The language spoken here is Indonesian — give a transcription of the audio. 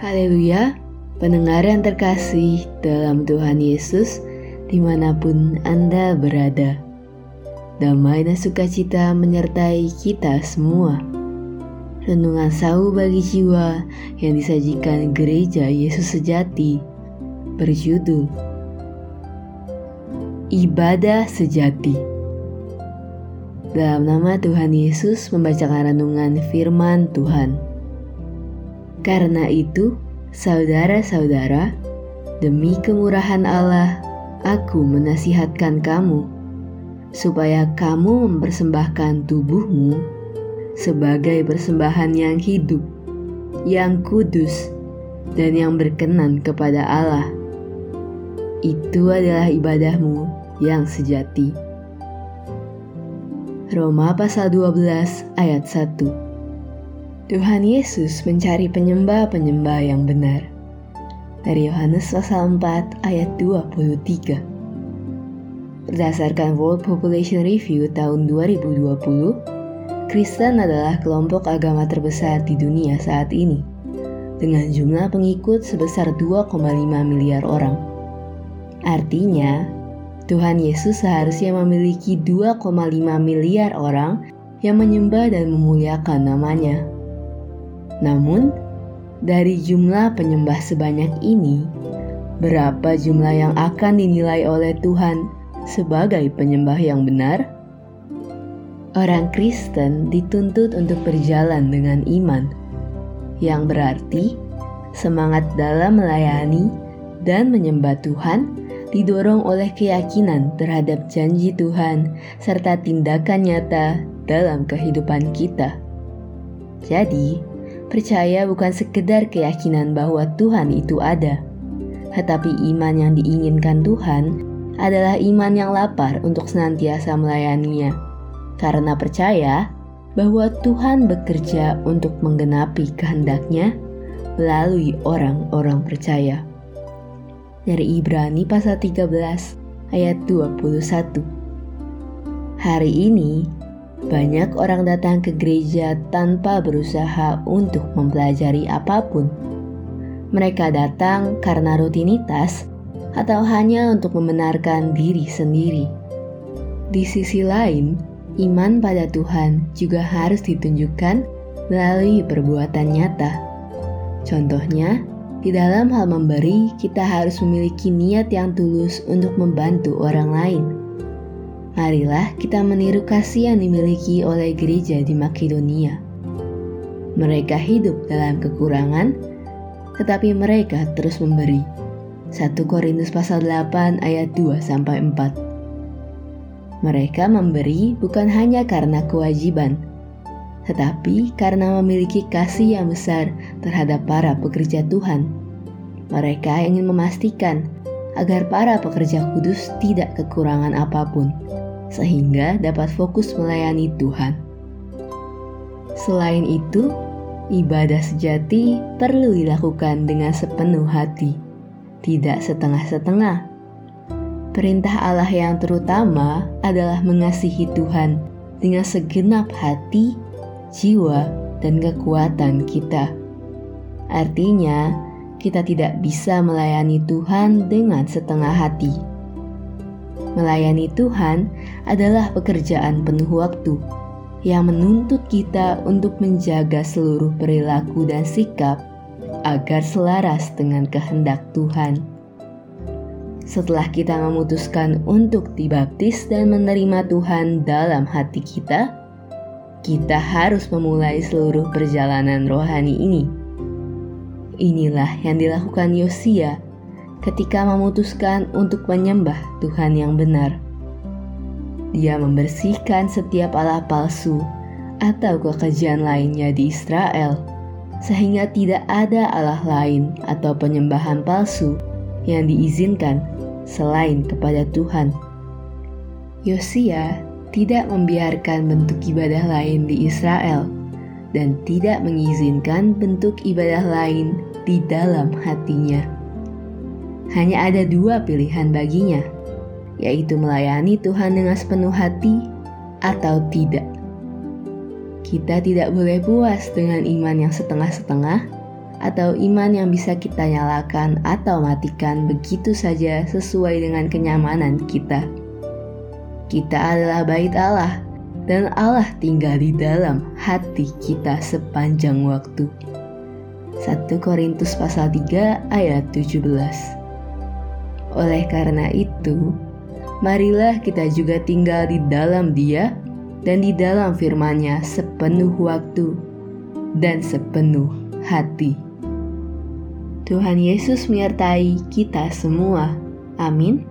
Haleluya, pendengar yang terkasih dalam Tuhan Yesus, dimanapun Anda berada. Damai dan sukacita menyertai kita semua. Renungan Sauh bagi jiwa yang disajikan Gereja Yesus Sejati berjudul Ibadah Sejati. Dalam nama Tuhan Yesus membacakan renungan firman Tuhan. Karena itu, saudara-saudara, demi kemurahan Allah, aku menasihatkan kamu, supaya kamu mempersembahkan tubuhmu sebagai persembahan yang hidup, yang kudus, dan yang berkenan kepada Allah. Itu adalah ibadahmu yang sejati. Roma pasal 12 ayat 1. Tuhan Yesus mencari penyembah-penyembah yang benar. Dari Yohanes pasal 4 ayat 23. Berdasarkan World Population Review tahun 2020, Kristen adalah kelompok agama terbesar di dunia saat ini, dengan jumlah pengikut sebesar 2,5 miliar orang. Artinya, Tuhan Yesus seharusnya memiliki 2,5 miliar orang yang menyembah dan memuliakan namanya. Namun, dari jumlah penyembah sebanyak ini, berapa jumlah yang akan dinilai oleh Tuhan sebagai penyembah yang benar? Orang Kristen dituntut untuk berjalan dengan iman, yang berarti semangat dalam melayani dan menyembah Tuhan didorong oleh keyakinan terhadap janji Tuhan serta tindakan nyata dalam kehidupan kita. Jadi, percaya bukan sekedar keyakinan bahwa Tuhan itu ada, tetapi iman yang diinginkan Tuhan adalah iman yang lapar untuk senantiasa melayaninya, karena percaya bahwa Tuhan bekerja untuk menggenapi kehendak-Nya melalui orang-orang percaya. Dari Ibrani pasal 13 ayat 21. Hari ini, banyak orang datang ke gereja tanpa berusaha untuk mempelajari apapun. Mereka datang karena rutinitas atau hanya untuk membenarkan diri sendiri. Di sisi lain, iman pada Tuhan juga harus ditunjukkan melalui perbuatan nyata. Contohnya, di dalam hal memberi, kita harus memiliki niat yang tulus untuk membantu orang lain. Marilah kita meniru kasih yang dimiliki oleh gereja di Makedonia. Mereka hidup dalam kekurangan, tetapi mereka terus memberi. 1 Korintus pasal 8 ayat 2-4. Mereka memberi bukan hanya karena kewajiban, tetapi karena memiliki kasih yang besar terhadap para pekerja Tuhan. Mereka ingin memastikan agar para pekerja kudus tidak kekurangan apapun, sehingga dapat fokus melayani Tuhan. Selain itu, ibadah sejati perlu dilakukan dengan sepenuh hati, tidak setengah-setengah. Perintah Allah yang terutama adalah mengasihi Tuhan dengan segenap hati, jiwa, dan kekuatan kita. Artinya, kita tidak bisa melayani Tuhan dengan setengah hati. Melayani Tuhan adalah pekerjaan penuh waktu yang menuntut kita untuk menjaga seluruh perilaku dan sikap agar selaras dengan kehendak Tuhan. Setelah kita memutuskan untuk dibaptis dan menerima Tuhan dalam hati kita harus memulai seluruh perjalanan rohani ini. Inilah yang dilakukan Yosia ketika memutuskan untuk menyembah Tuhan yang benar. Dia membersihkan setiap allah palsu atau kekejian lainnya di Israel, sehingga tidak ada allah lain atau penyembahan palsu yang diizinkan selain kepada Tuhan. Yosia tidak membiarkan bentuk ibadah lain di Israel dan tidak mengizinkan bentuk ibadah lain di dalam hatinya. Hanya ada 2 pilihan baginya, yaitu melayani Tuhan dengan sepenuh hati atau tidak. Kita tidak boleh puas dengan iman yang setengah-setengah, atau iman yang bisa kita nyalakan atau matikan begitu saja sesuai dengan kenyamanan kita. Kita adalah bait Allah, dan Allah tinggal di dalam hati kita sepanjang waktu. 1 Korintus pasal 3 ayat 17. Oleh karena itu, marilah kita juga tinggal di dalam Dia dan di dalam firman-Nya sepenuh waktu dan sepenuh hati. Tuhan Yesus menyertai kita semua. Amin.